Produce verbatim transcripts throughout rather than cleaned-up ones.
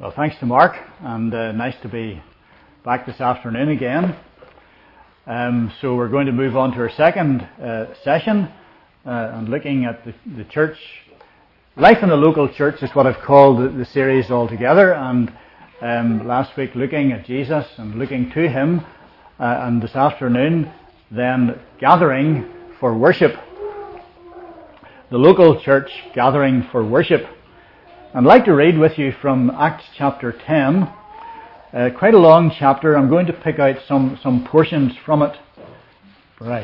Well, thanks to Mark, and uh, nice to be back this afternoon again. Um, so we're going to move on to our second uh, session uh, and looking at the, the church. Life in a local church is what I've called the, the series altogether, and um, last week looking at Jesus and looking to Him, uh, and this afternoon then gathering for worship. The local church gathering for worship. I'd like to read with you from Acts chapter ten, uh, quite a long chapter. I'm going to pick out some, some portions from it. Right.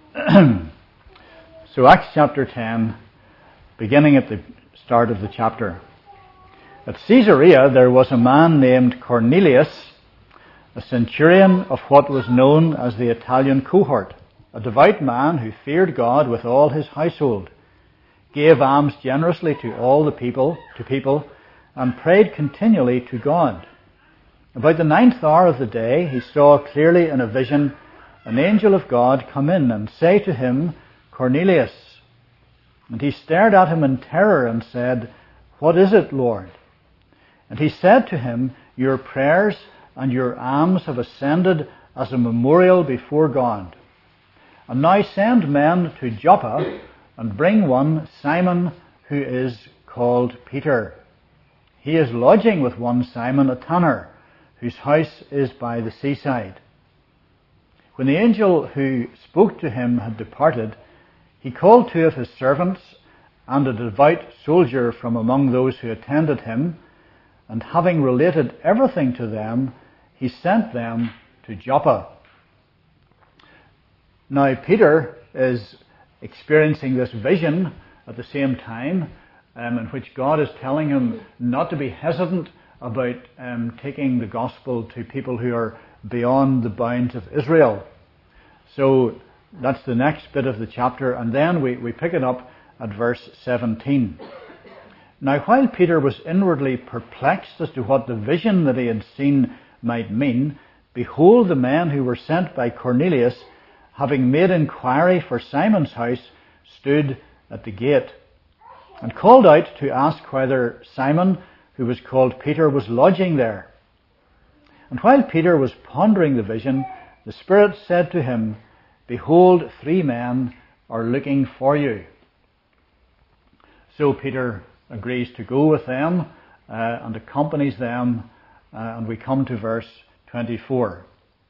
So Acts chapter ten, beginning at the start of the chapter. At Caesarea there was a man named Cornelius, a centurion of what was known as the Italian cohort, a devout man who feared God with all his household, gave alms generously to all the people, to people, and prayed continually to God. About the ninth hour of the day, he saw clearly in a vision an angel of God come in and say to him, "Cornelius." And he stared at him in terror and said, "What is it, Lord?" And he said to him, "Your prayers and your alms have ascended as a memorial before God. And now send men to Joppa and bring one, Simon, who is called Peter. He is lodging with one Simon, a tanner, whose house is by the seaside." When the angel who spoke to him had departed, he called two of his servants and a devout soldier from among those who attended him, and having related everything to them, he sent them to Joppa. Now Peter is experiencing this vision at the same time, um, in which God is telling him not to be hesitant about um, taking the gospel to people who are beyond the bounds of Israel. So that's the next bit of the chapter, and then we, we pick it up at verse seventeen. Now while Peter was inwardly perplexed as to what the vision that he had seen might mean, behold, the men who were sent by Cornelius, having made inquiry for Simon's house, stood at the gate, and called out to ask whether Simon, who was called Peter, was lodging there. And while Peter was pondering the vision, the Spirit said to him, "Behold, three men are looking for you." So Peter agrees to go with them uh, and accompanies them, uh, and we come to verse twenty-four.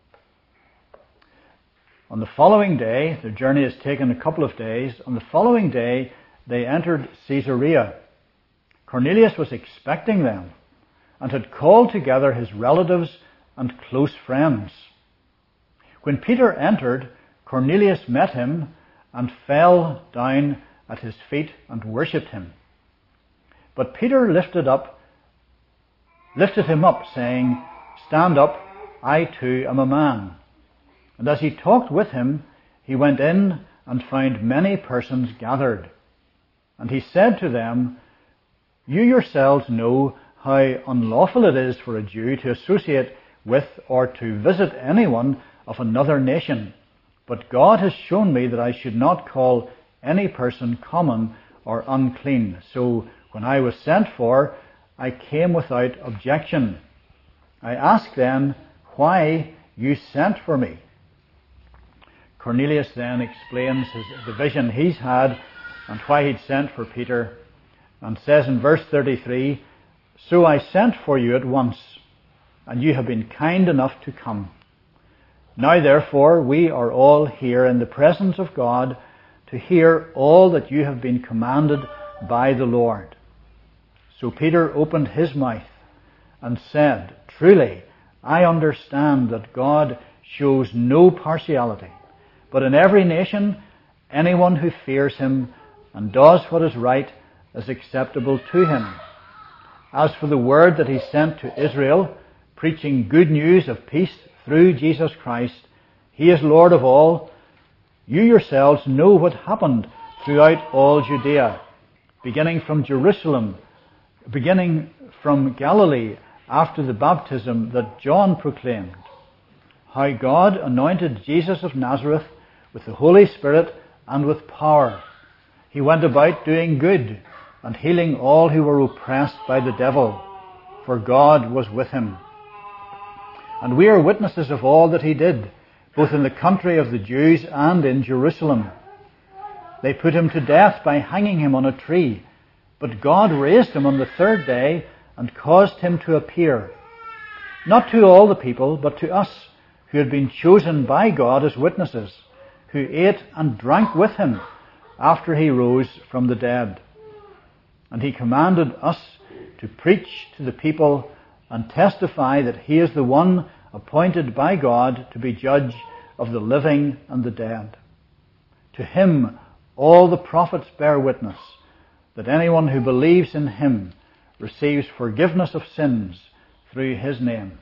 On the following day, the journey has taken a couple of days. On the following day, they entered Caesarea. Cornelius was expecting them and had called together his relatives and close friends. When Peter entered, Cornelius met him and fell down at his feet and worshipped him. But Peter lifted up, lifted him up, saying, "Stand up, I too am a man." And as he talked with him, he went in and found many persons gathered. And he said to them, "You yourselves know how unlawful it is for a Jew to associate with or to visit anyone of another nation. But God has shown me that I should not call any person common or unclean. So when I was sent for, I came without objection. I asked then why you sent for me." Cornelius then explains his, the vision he's had and why he'd sent for Peter, and says in verse thirty-three, "So I sent for you at once, and you have been kind enough to come. Now therefore we are all here in the presence of God to hear all that you have been commanded by the Lord." So Peter opened his mouth and said, "Truly, I understand that God shows no partiality, but in every nation, anyone who fears him and does what is right is acceptable to him. As for the word that he sent to Israel, preaching good news of peace through Jesus Christ, he is Lord of all. You yourselves know what happened throughout all Judea, beginning from Jerusalem, beginning from Galilee after the baptism that John proclaimed, how God anointed Jesus of Nazareth with the Holy Spirit and with power. He went about doing good and healing all who were oppressed by the devil, for God was with him. And we are witnesses of all that he did, both in the country of the Jews and in Jerusalem. They put him to death by hanging him on a tree, but God raised him on the third day and caused him to appear, not to all the people, but to us, who had been chosen by God as witnesses, who ate and drank with him after he rose from the dead. And he commanded us to preach to the people and testify that he is the one appointed by God to be judge of the living and the dead. To him all the prophets bear witness that anyone who believes in him receives forgiveness of sins through his name.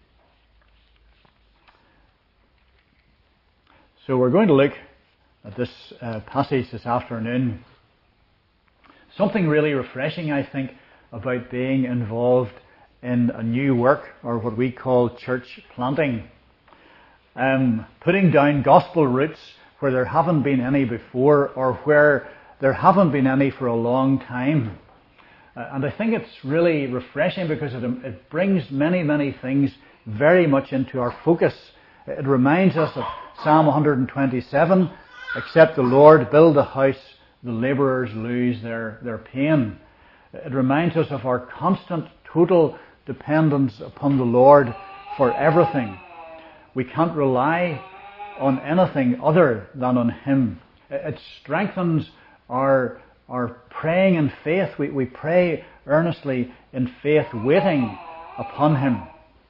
So we're going to look at this uh, passage this afternoon. Something really refreshing, I think, about being involved in a new work, or what we call church planting. Um, putting down gospel roots where there haven't been any before, or where there haven't been any for a long time. Uh, and I think it's really refreshing because it, it brings many, many things very much into our focus. It reminds us of Psalm one twenty-seven, except the Lord build a house, the labourers lose their, their pain. It reminds us of our constant, total dependence upon the Lord for everything. We can't rely on anything other than on him. It strengthens our, our praying in faith. We, we pray earnestly in faith, waiting upon him.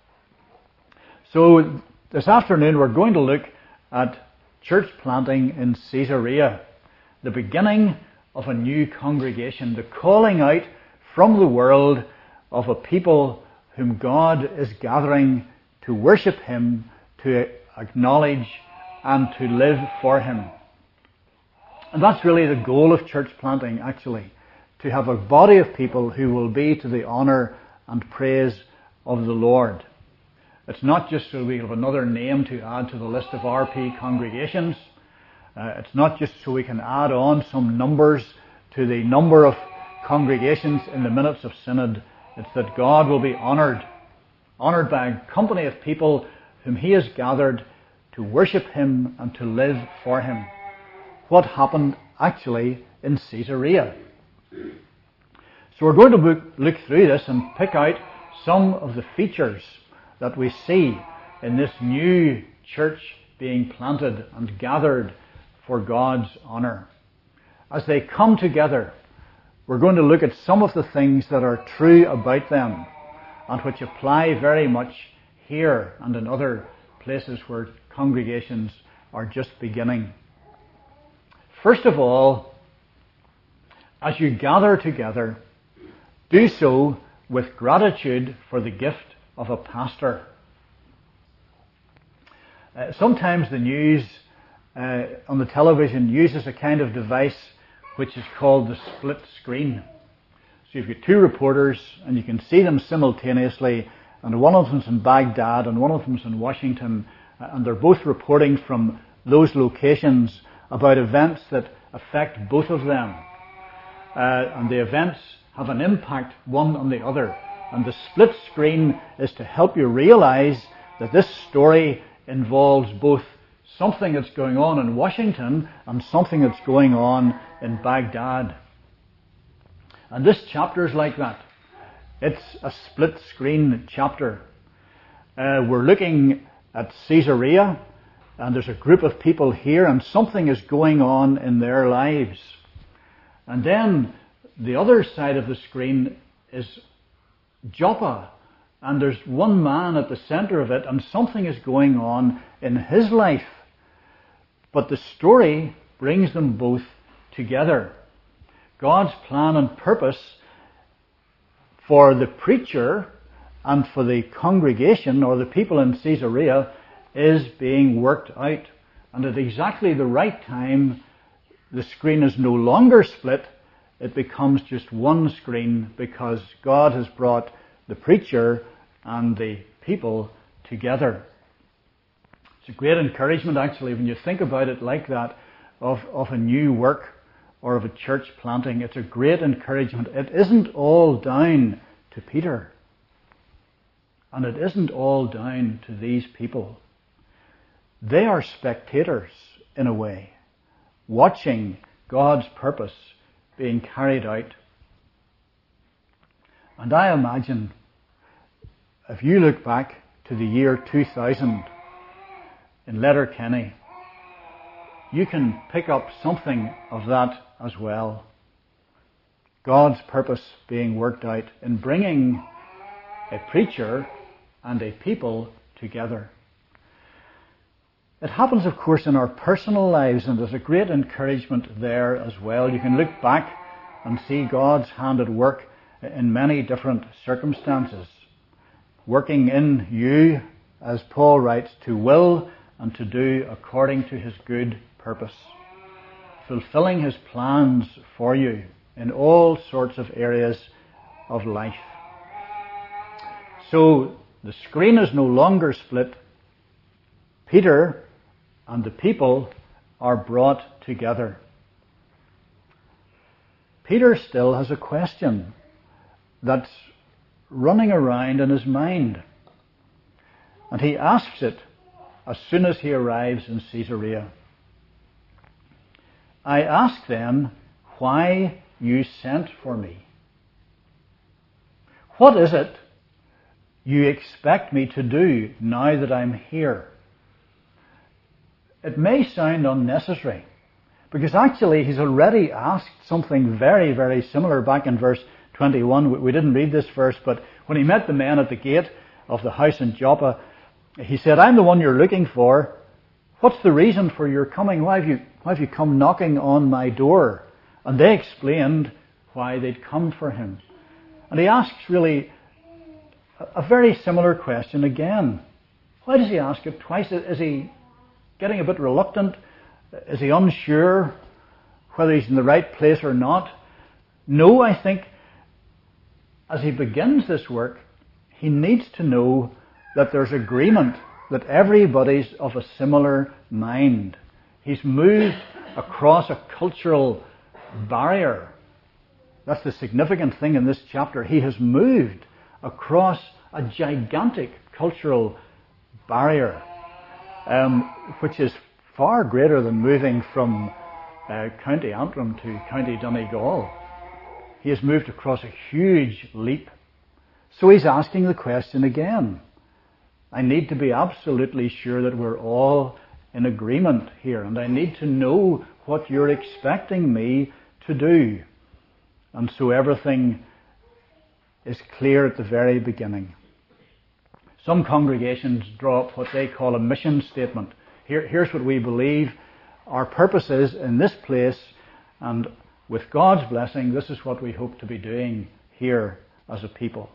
So this afternoon we're going to look at church planting in Caesarea, the beginning of a new congregation, the calling out from the world of a people whom God is gathering to worship him, to acknowledge and to live for him. And that's really the goal of church planting, actually, to have a body of people who will be to the honour and praise of the Lord. It's not just so we have another name to add to the list of R P congregations. Uh, it's not just so we can add on some numbers to the number of congregations in the minutes of synod. It's that God will be honoured, honoured by a company of people whom he has gathered to worship him and to live for him. What happened actually in Caesarea. So we're going to look through this and pick out some of the features that we see in this new church being planted and gathered for God's honour. As they come together, we're going to look at some of the things that are true about them and which apply very much here and in other places where congregations are just beginning. First of all, as you gather together, do so with gratitude for the gift of a pastor. Uh, sometimes the news uh, on the television uses a kind of device which is called the split screen. So you've got two reporters and you can see them simultaneously, and one of them's in Baghdad and one of them's in Washington, and they're both reporting from those locations about events that affect both of them. Uh, and the events have an impact one on the other. And the split screen is to help you realize that this story involves both something that's going on in Washington and something that's going on in Baghdad. And this chapter is like that. It's a split screen chapter. Uh, we're looking at Caesarea, and there's a group of people here, and something is going on in their lives. And then the other side of the screen is Joppa, and there's one man at the centre of it, and something is going on in his life. But the story brings them both together. God's plan and purpose for the preacher and for the congregation or the people in Caesarea is being worked out. And at exactly the right time, the screen is no longer split. It becomes just one screen because God has brought the preacher and the people together. It's a great encouragement, actually, when you think about it like that, of, of a new work or of a church planting. It's a great encouragement. It isn't all down to Peter. And it isn't all down to these people. They are spectators, in a way, watching God's purpose being carried out. And I imagine, if you look back to the year two thousand in Letterkenny, you can pick up something of that as well. God's purpose being worked out in bringing a preacher and a people together. It happens, of course, in our personal lives, and there's a great encouragement there as well. You can look back and see God's hand at work in many different circumstances, working in you, as Paul writes, to will and to do according to his good purpose, fulfilling his plans for you in all sorts of areas of life. So the screen is no longer split. Peter and the people are brought together. Peter still has a question that's running around in his mind. And he asks it as soon as he arrives in Caesarea. I ask then why you sent for me. What is it you expect me to do now that I'm here? It may sound unnecessary, because actually he's already asked something very, very similar back in verse twenty-one. We didn't read this verse, but when he met the men at the gate of the house in Joppa, he said, I'm the one you're looking for. What's the reason for your coming? Why have you, why have you come knocking on my door? And they explained why they'd come for him. And he asks really a very similar question again. Why does he ask it twice? Is he getting a bit reluctant? Is he unsure whether he's in the right place or not? No, I think as he begins this work, he needs to know that there's agreement, that everybody's of a similar mind. He's moved across a cultural barrier. That's the significant thing in this chapter. He has moved across a gigantic cultural barrier, um, which is far greater than moving from uh, County Antrim to County Donegal. He has moved across a huge leap. So he's asking the question again. I need to be absolutely sure that we're all in agreement here, and I need to know what you're expecting me to do. And so everything is clear at the very beginning. Some congregations draw up what they call a mission statement. Here, here's what we believe our purpose is in this place, and with God's blessing, this is what we hope to be doing here as a people.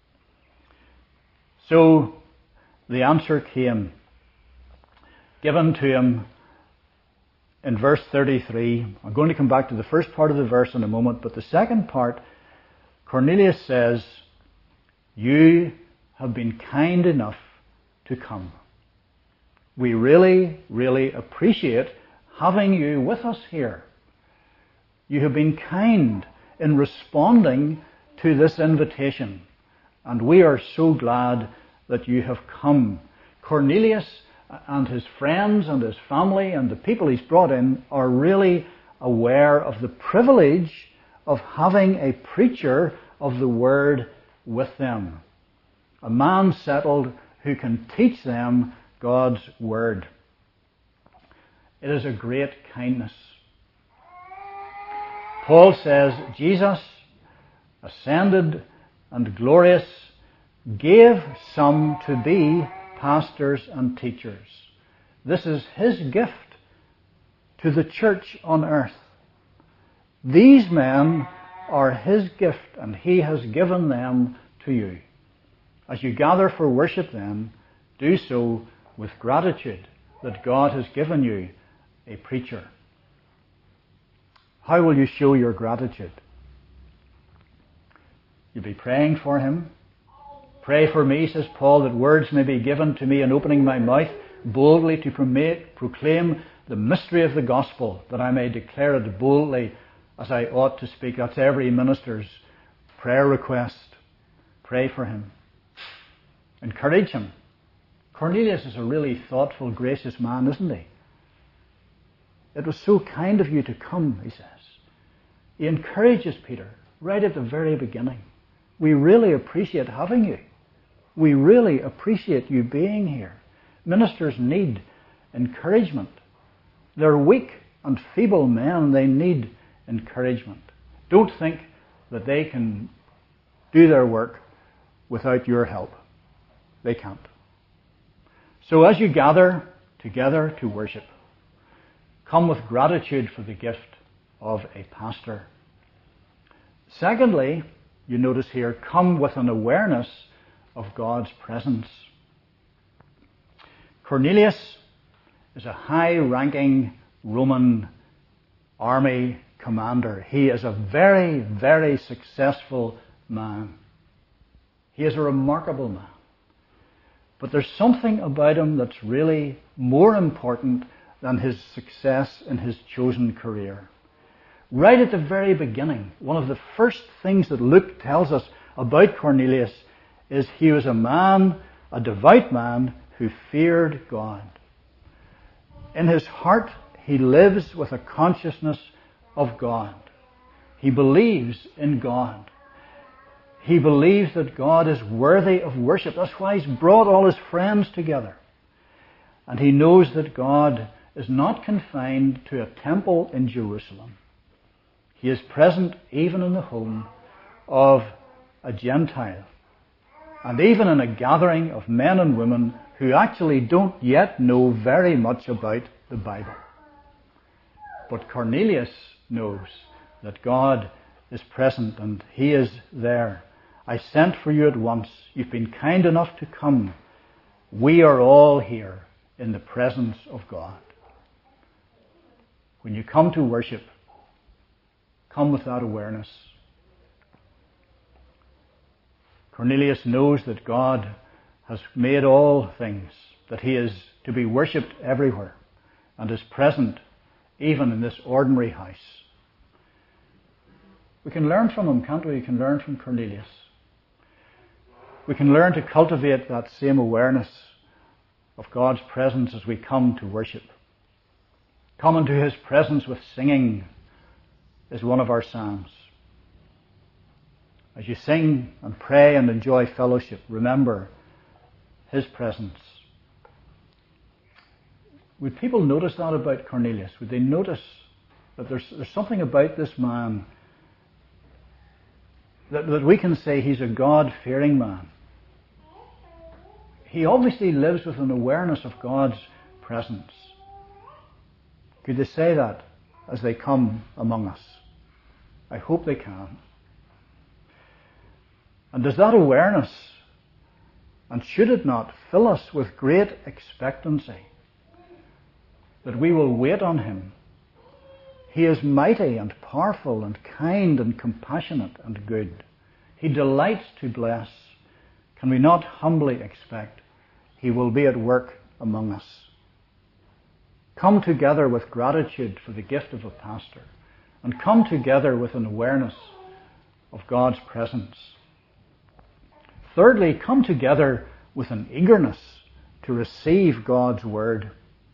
So the answer came, given to him in verse thirty-three. I'm going to come back to the first part of the verse in a moment, but the second part, Cornelius says, you have been kind enough to come. We really, really appreciate having you with us here. You have been kind in responding to this invitation, and we are so glad that you have come. Cornelius and his friends and his family and the people he's brought in are really aware of the privilege of having a preacher of the word with them. A man settled who can teach them God's word. It is a great kindness. Paul says, Jesus, ascended and glorious, gave some to be pastors and teachers. This is his gift to the church on earth. These men are his gift, and he has given them to you. As you gather for worship then, do so with gratitude that God has given you a preacher. How will you show your gratitude? You'll be praying for him. Pray for me, says Paul, that words may be given to me in opening my mouth boldly to proclaim the mystery of the gospel, that I may declare it boldly as I ought to speak. That's every minister's prayer request. Pray for him. encourage him. Cornelius is a really thoughtful, gracious man, isn't he? It was so kind of you to come, he says. He encourages Peter right at the very beginning. We really appreciate having you. We really appreciate you being here. Ministers need encouragement. They're weak and feeble men. They need encouragement. Don't think that they can do their work without your help. They can't. So as you gather together to worship, come with gratitude for the gift of a pastor. Secondly, you notice here, come with an awareness of God's presence. Cornelius is a high-ranking Roman army commander. He is a very, very successful man. He is a remarkable man. But there's something about him that's really more important than his success in his chosen career. Right at the very beginning, one of the first things that Luke tells us about Cornelius is he was a man, a devout man, who feared God. In his heart, he lives with a consciousness of God. He believes in God. He believes that God is worthy of worship. That's why he's brought all his friends together. And he knows that God is not confined to a temple in Jerusalem. He is present even in the home of a Gentile, and even in a gathering of men and women who actually don't yet know very much about the Bible. But Cornelius knows that God is present and he is there. I sent for you at once. You've been kind enough to come. We are all here in the presence of God. When you come to worship, come with that awareness. Cornelius knows that God has made all things, that he is to be worshipped everywhere, and is present even in this ordinary house. We can learn from him, can't we? We can learn from Cornelius. We can learn to cultivate that same awareness of God's presence as we come to worship. Come into his presence with singing is one of our psalms. As you sing and pray and enjoy fellowship, remember his presence. Would people notice that about Cornelius? Would they notice that there's, there's something about this man that, that we can say he's a God-fearing man? He obviously lives with an awareness of God's presence. Could they say that as they come among us? I hope they can. And does that awareness, and should it not, fill us with great expectancy that we will wait on him? He is mighty and powerful and kind and compassionate and good. He delights to bless. Can we not humbly expect he will be at work among us? Come together with gratitude for the gift of a pastor, and come together with an awareness of God's presence. Thirdly, come together with an eagerness to receive God's word.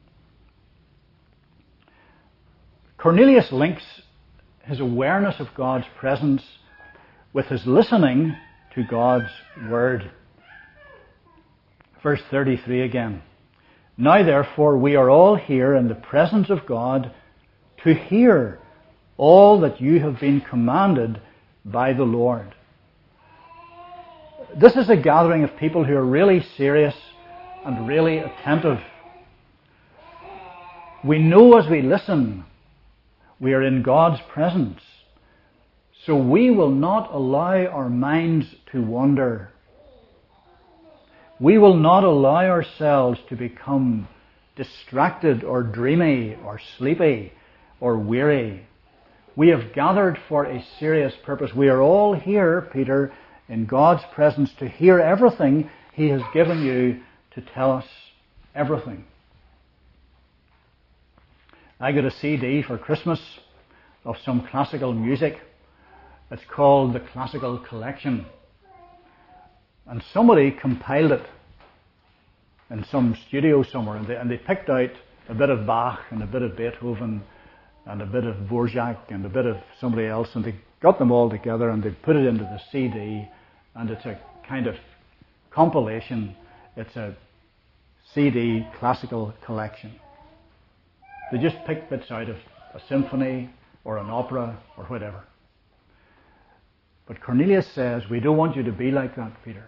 Cornelius links his awareness of God's presence with his listening to God's word. Verse thirty-three again. Now therefore we are all here in the presence of God to hear all that you have been commanded by the Lord. This is a gathering of people who are really serious and really attentive. We know as we listen, we are in God's presence. So we will not allow our minds to wander. We will not allow ourselves to become distracted or dreamy or sleepy or weary. We have gathered for a serious purpose. We are all here, Peter, in God's presence to hear everything he has given you to tell us. Everything. I got a C D for Christmas of some classical music. It's called the Classical Collection. And somebody compiled it in some studio somewhere, and they, and they picked out a bit of Bach and a bit of Beethoven and a bit of Dvorak and a bit of somebody else, and they got them all together and they put it into the C D, and it's a kind of compilation. It's a C D classical collection. They just pick bits out of a symphony or an opera or whatever. But Cornelius says, we don't want you to be like that, Peter.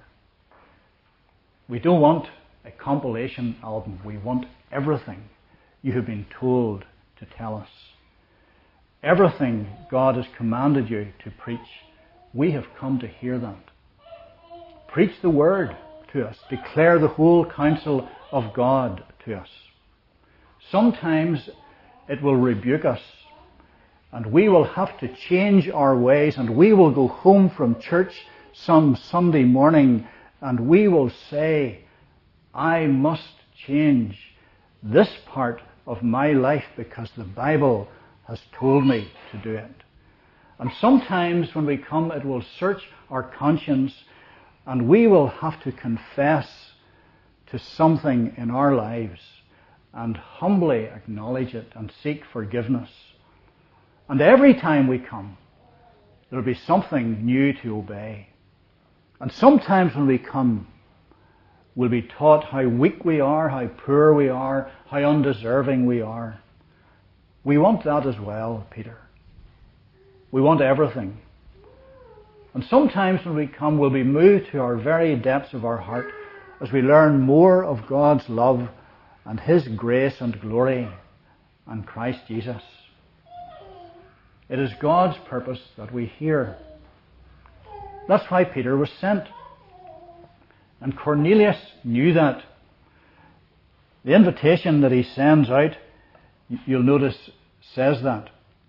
We don't want a compilation album. We want everything you have been told to tell us. Everything God has commanded you to preach. We have come to hear that. Preach the word to us. Declare the whole counsel of God to us. Sometimes it will rebuke us, and we will have to change our ways, and we will go home from church some Sunday morning and we will say, I must change this part of my life because the Bible has told me to do it. And sometimes when we come, it will search our conscience, and we will have to confess to something in our lives and humbly acknowledge it and seek forgiveness. And every time we come, there will be something new to obey. And sometimes when we come, we'll be taught how weak we are, how poor we are, how undeserving we are. We want that as well, Peter. We want everything. And sometimes when we come, we'll be moved to our very depths of our heart as we learn more of God's love and His grace and glory and Christ Jesus. It is God's purpose that we hear. That's why Peter was sent. And Cornelius knew that. The invitation that he sends out, you'll notice, says that.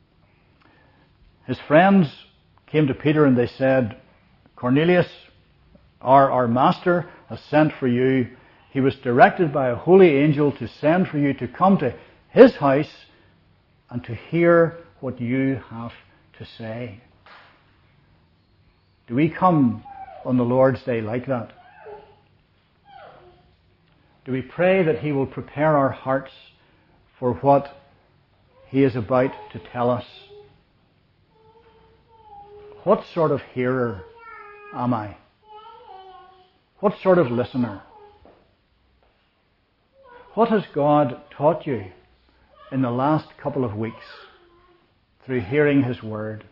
His friends came to Peter and they said, Cornelius, our, our master has sent for you. He was directed by a holy angel to send for you to come to his house and to hear what you have to say. Do we come on the Lord's Day like that? Do we pray that He will prepare our hearts for what He is about to tell us? What sort of hearer am I? What sort of listener? What has God taught you in the last couple of weeks through hearing His Word?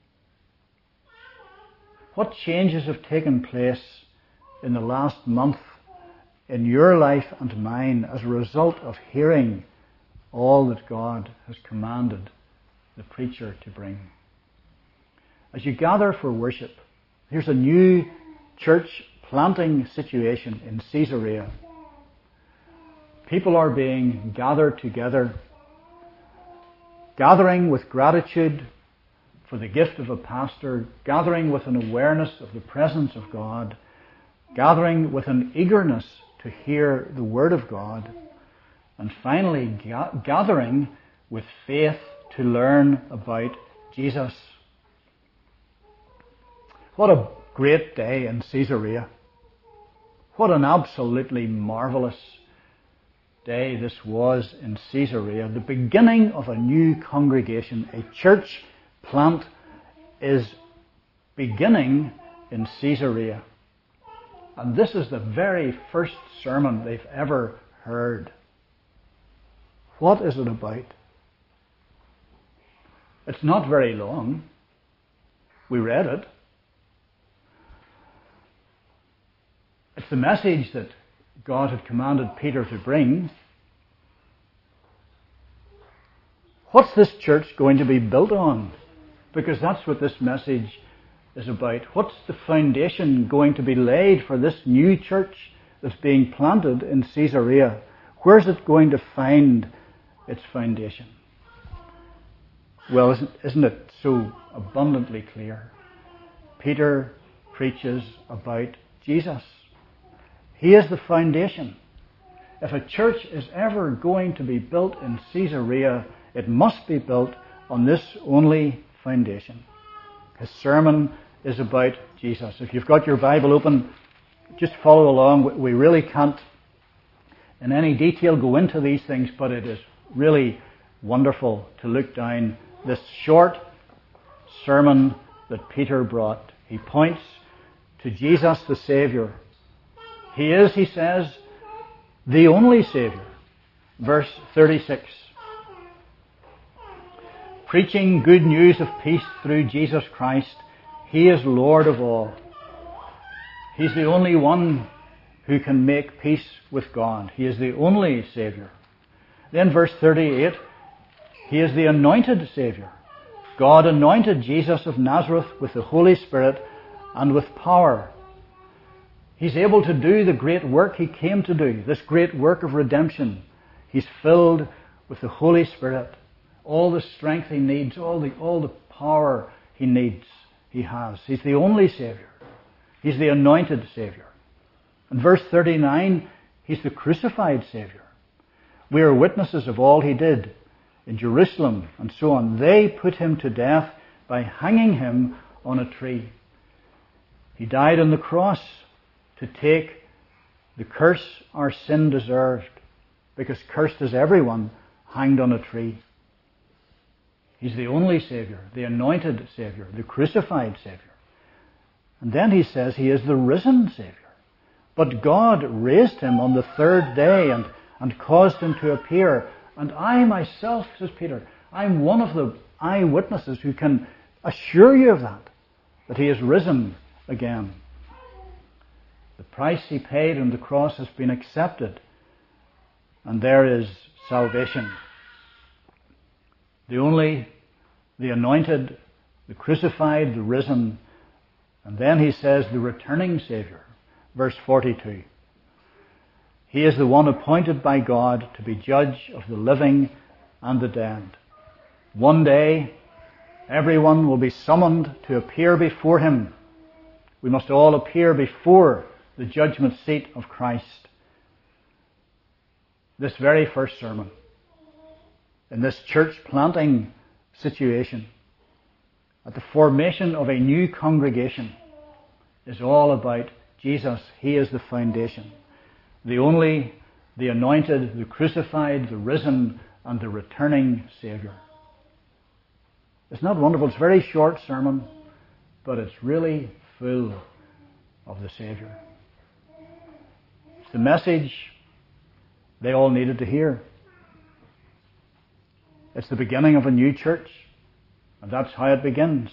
What changes have taken place in the last month in your life and mine as a result of hearing all that God has commanded the preacher to bring? As you gather for worship, here's a new church planting situation in Caesarea. People are being gathered together, gathering with gratitude for the gift of a pastor, gathering with an awareness of the presence of God, gathering with an eagerness to hear the Word of God, and finally ga- gathering with faith to learn about Jesus. What a great day in Caesarea. What an absolutely marvellous day this was in Caesarea. The beginning of a new congregation, a church plant is beginning in Caesarea. And this is the very first sermon they've ever heard. What is it about? It's not very long. We read it. It's the message that God had commanded Peter to bring. What's this church going to be built on? Because that's what this message is about. What's the foundation going to be laid for this new church that's being planted in Caesarea? Where's it going to find its foundation? Well, isn't, isn't it so abundantly clear? Peter preaches about Jesus. He is the foundation. If a church is ever going to be built in Caesarea, it must be built on this only foundation. His sermon is about Jesus. If you've got your Bible open, just follow along. We really can't in any detail go into these things, but it is really wonderful to look down this short sermon that Peter brought. He points to Jesus the Saviour. He is, he says, the only Saviour. Verse thirty-six. Preaching good news of peace through Jesus Christ, He is Lord of all. He's the only one who can make peace with God. He is the only Saviour. Then verse thirty-eight, He is the anointed Saviour. God anointed Jesus of Nazareth with the Holy Spirit and with power. He's able to do the great work He came to do, this great work of redemption. He's filled with the Holy Spirit. All the strength He needs, all the, all the power He needs, He has. He's the only Saviour. He's the anointed Saviour. In verse thirty-nine, He's the crucified Saviour. We are witnesses of all He did in Jerusalem and so on. They put Him to death by hanging Him on a tree. He died on the cross to take the curse our sin deserved, because cursed is everyone hanged on a tree. He's the only Saviour, the anointed Saviour, the crucified Saviour. And then he says He is the risen Saviour. But God raised Him on the third day and, and caused Him to appear. And I myself, says Peter, I'm one of the eyewitnesses who can assure you of that, that He is risen again. The price He paid on the cross has been accepted, and there is salvation. The only, the anointed, the crucified, the risen, and then he says the returning Saviour. Verse forty-two. He is the one appointed by God to be judge of the living and the dead. One day, everyone will be summoned to appear before Him. We must all appear before the judgment seat of Christ. This very first sermon, in this church planting situation, at the formation of a new congregation, is all about Jesus. He is the foundation. The only, the anointed, the crucified, the risen, and the returning Saviour. It's not wonderful. It's a very short sermon, but it's really full of the Saviour. It's the message they all needed to hear. It's the beginning of a new church, and that's how it begins.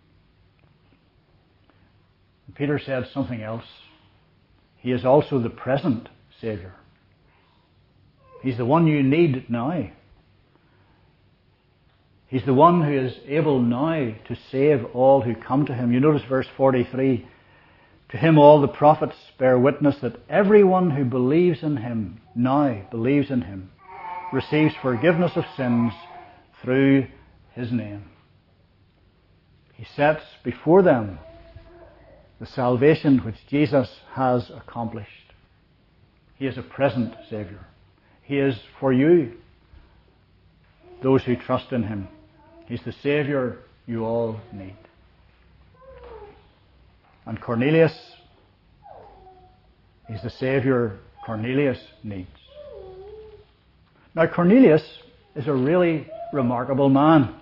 Peter said something else. He is also the present Saviour. He's the one you need now. He's the one who is able now to save all who come to Him. You notice verse forty-three. To Him all the prophets bear witness that everyone who believes in Him, now believes in Him, receives forgiveness of sins through His name. He sets before them the salvation which Jesus has accomplished. He is a present Saviour. He is for you, those who trust in Him. He's the Saviour you all need. And Cornelius, he's the Saviour Cornelius needs. Now Cornelius is a really remarkable man.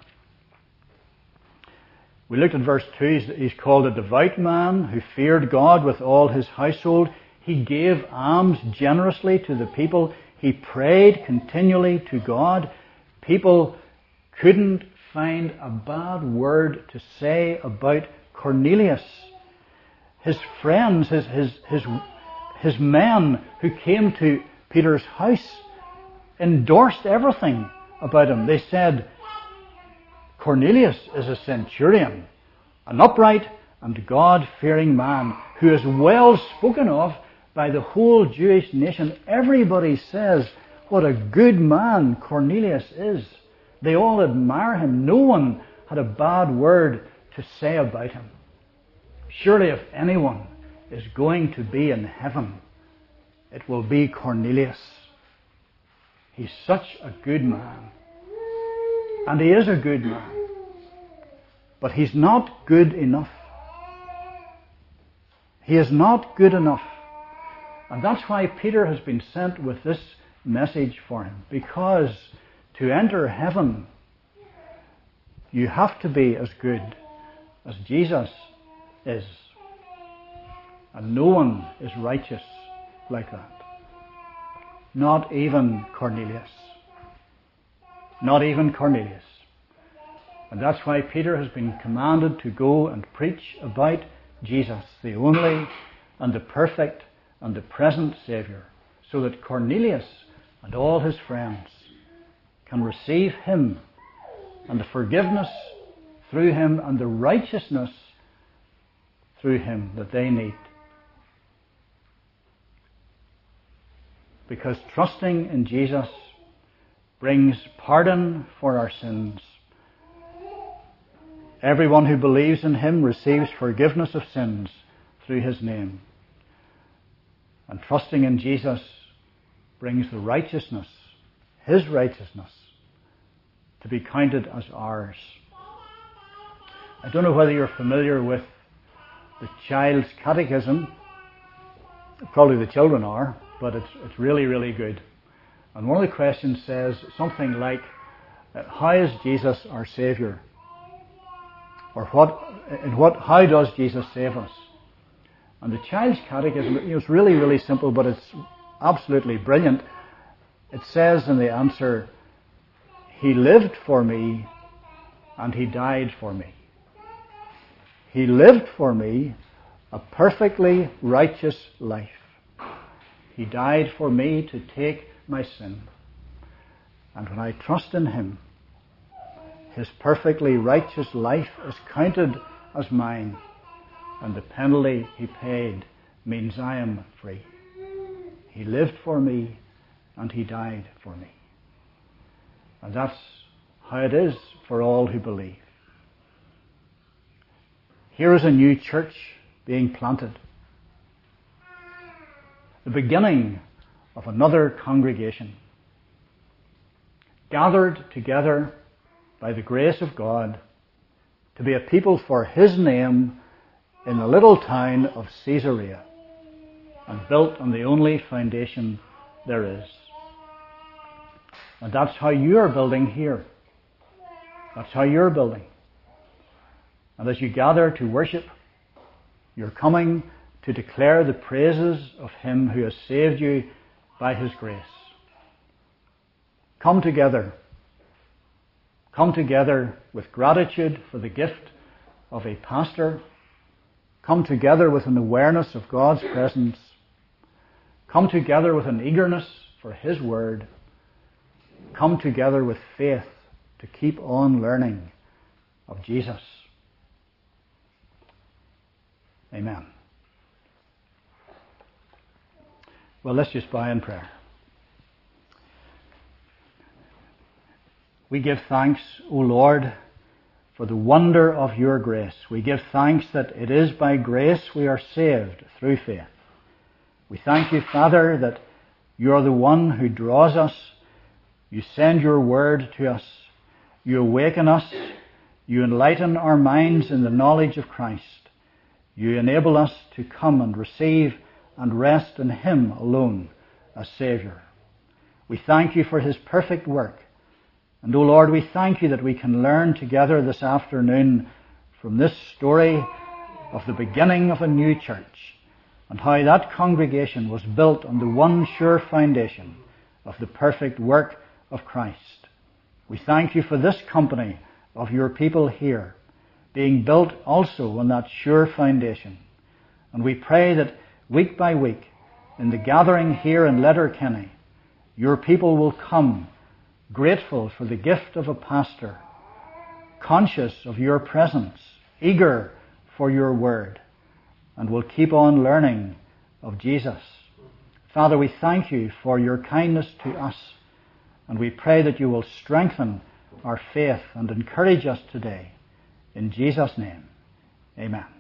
We looked at verse two. He's called a devout man who feared God with all his household. He gave alms generously to the people. He prayed continually to God. People couldn't find a bad word to say about Cornelius. His friends, his, his, his, his men who came to Peter's house endorsed everything about him. They said, Cornelius is a centurion, an upright and God-fearing man who is well spoken of by the whole Jewish nation. Everybody says what a good man Cornelius is. They all admire him. No one had a bad word to say about him. Surely if anyone is going to be in heaven, it will be Cornelius. He's such a good man. And he is a good man. But he's not good enough. He is not good enough. And that's why Peter has been sent with this message for him. Because to enter heaven, you have to be as good as Jesus is. And no one is righteous like that. Not even Cornelius. Not even Cornelius. And that's why Peter has been commanded to go and preach about Jesus, the only and the perfect and the present Saviour, so that Cornelius and all his friends can receive him and the forgiveness through him and the righteousness through him that they need. Because trusting in Jesus brings pardon for our sins. Everyone who believes in him receives forgiveness of sins through his name. And trusting in Jesus brings the righteousness, his righteousness, to be counted as ours. I don't know whether you're familiar with the Child's Catechism. Probably the children are, but it's it's really, really good. And one of the questions says something like, how is Jesus our Saviour? Or what, in what, how does Jesus save us? And the Child's Catechism, you know, it's really, really simple, but it's absolutely brilliant. It says in the answer, He lived for me and He died for me. He lived for me a perfectly righteous life. He died for me to take my sin. And when I trust in Him, His perfectly righteous life is counted as mine, and the penalty He paid means I am free. He lived for me and He died for me. And that's how it is for all who believe. Here is a new church being planted. The beginning of another congregation, gathered together by the grace of God to be a people for His name in the little town of Caesarea, and built on the only foundation there is. And that's how you are building here. That's how you're building. And as you gather to worship, you're coming to declare the praises of Him who has saved you by His grace. Come together. Come together with gratitude for the gift of a pastor. Come together with an awareness of God's presence. Come together with an eagerness for His word. Come together with faith to keep on learning of Jesus. Amen. Well, let's just bow in prayer. We give thanks, O Lord, for the wonder of your grace. We give thanks that it is by grace we are saved through faith. We thank you, Father, that you are the one who draws us. You send your word to us. You awaken us. You enlighten our minds in the knowledge of Christ. You enable us to come and receive and rest in Him alone as Saviour. We thank you for His perfect work. And, O Lord, we thank you that we can learn together this afternoon from this story of the beginning of a new church, and how that congregation was built on the one sure foundation of the perfect work of Christ. We thank you for this company of your people here, being built also on that sure foundation. And we pray that week by week, in the gathering here in Letterkenny, your people will come grateful for the gift of a pastor, conscious of your presence, eager for your word, and will keep on learning of Jesus. Father, we thank you for your kindness to us, and we pray that you will strengthen our faith and encourage us today. In Jesus' name, amen.